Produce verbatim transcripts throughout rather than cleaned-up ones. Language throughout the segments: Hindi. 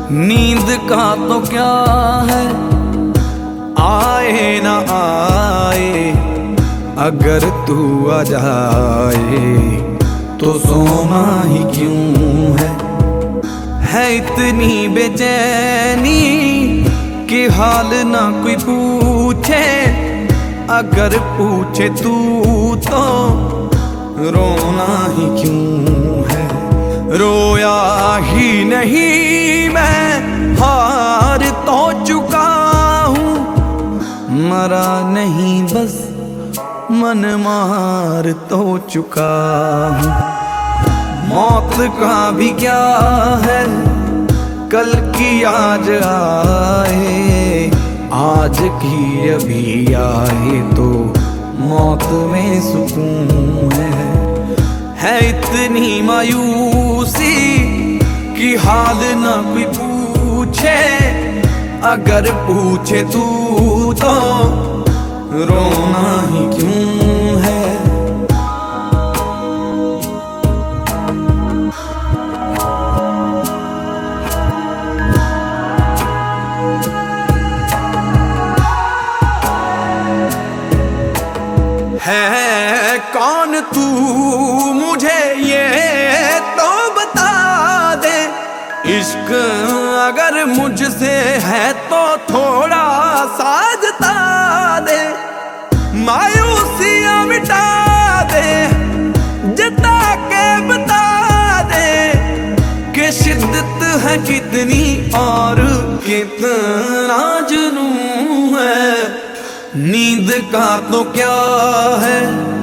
नींद का तो क्या है, आए ना आए, अगर तू आ जाए तो सोना ही क्यों है। है इतनी बेचैनी कि हाल ना कोई पूछे, अगर पूछे तू तो रोना ही क्यों है। रोया ही नहीं मैं, हार तो चुका हूँ, मरा नहीं बस मन मार तो चुका हूँ। मौत का भी क्या है, कल की आज आए, आज की अभी आए तो मौत में सुकून है। है इतनी मायूसी कि हाल ना कोई पूछे, अगर पूछे तू तो रोना ही क्यों है। है कौन तू मुझे ये तो बता दे, इश्क अगर मुझसे है तो थोड़ा सा जता दे। मायूसियाँ मिटा दे, जता के बता दे कि शिद्दत है कितनी और कितना जुनून है। नींद का तो क्या है,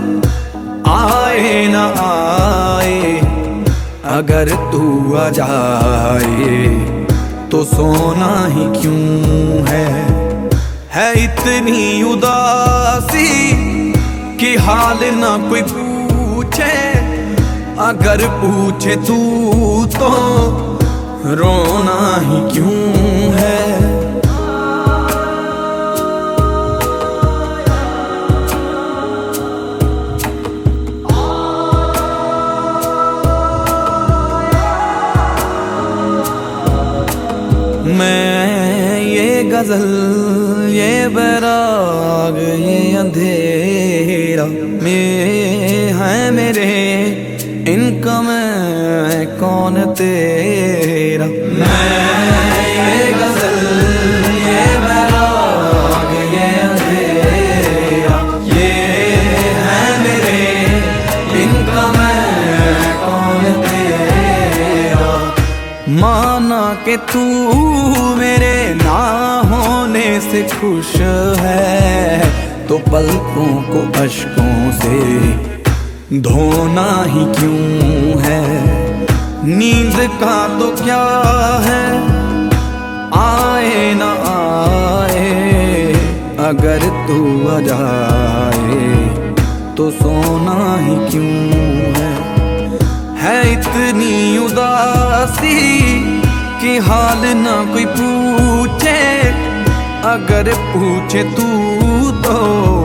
आए ना आए, अगर तू आ जाए तो सोना ही क्यों है। है इतनी उदासी कि हाल ना कोई पूछे, अगर पूछे तू तो रोना ही क्यों है। मैं ये गजल, ये बैराग, ये अंधेरा में है मेरे, इनका मैं कौन तेरा। मैं ये गजल, ये बैराग, ये अंधेरा, ये है मेरे, इनका मैं कौन तेरा। माना कि तू मेरे ना होने से खुश है, तो पलकों को अश्कों से धोना ही क्यों है। नींद का तो क्या है, आए ना आए, अगर तू आ जाए तो सोना ही क्यों है। है इतनी उदासी कि हाल ना कोई पूछे, अगर पूछे तू तो